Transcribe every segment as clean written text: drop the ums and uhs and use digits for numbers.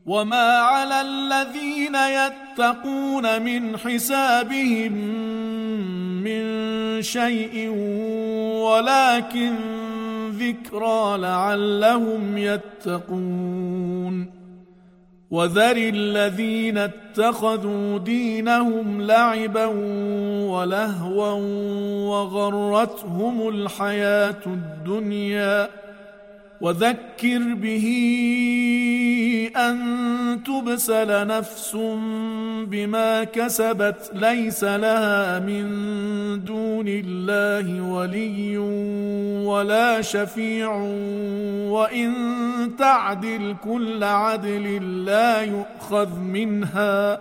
وما على الذين يتقون من حسابهم من شيء ولكن ذكرى لعلهم يتقون وذر الذين اتخذوا دينهم لعبا ولهوا وغرتهم الحياة الدنيا وذكر به أن تبسل نفس بما كسبت ليس لها من دون الله ولي ولا شفيع وإن تعدل كل عدل لا يؤخذ منها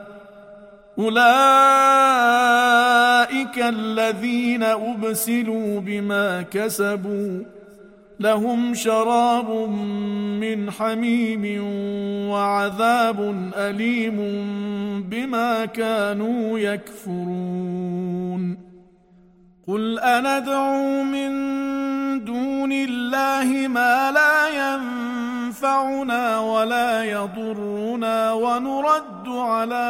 أولئك الذين أبسلوا بما كسبوا لهم شراب من حميم وعذاب أليم بما كانوا يكفرون قل أندعو من دون الله ما لا ينفعنا ولا يضرنا ونرد على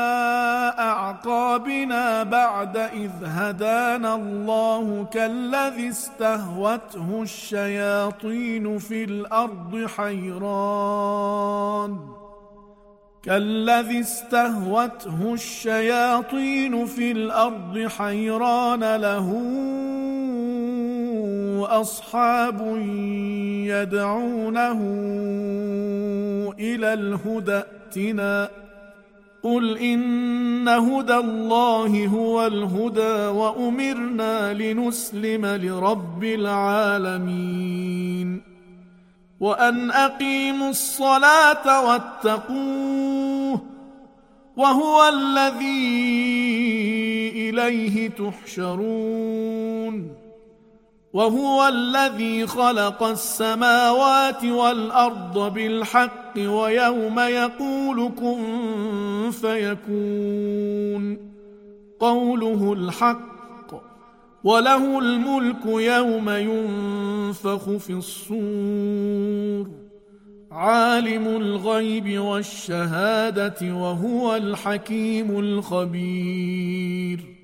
أعقابنا بعد إذ هدانا الله كالذي استهوته الشياطين في الأرض حيران له أصحاب يدعونه إلى الهدى ائتنا قل إن هدى الله هو الهدى وأمرنا لنسلم لرب العالمين وأن أقيموا الصلاة واتقوه وهو الذي إليه تحشرون وهو الذي خلق السماوات والأرض بالحق ويوم يقول كن فيكون قوله الحق وله الملك يوم ينفخ في الصور عالم الغيب والشهادة وهو الحكيم الخبير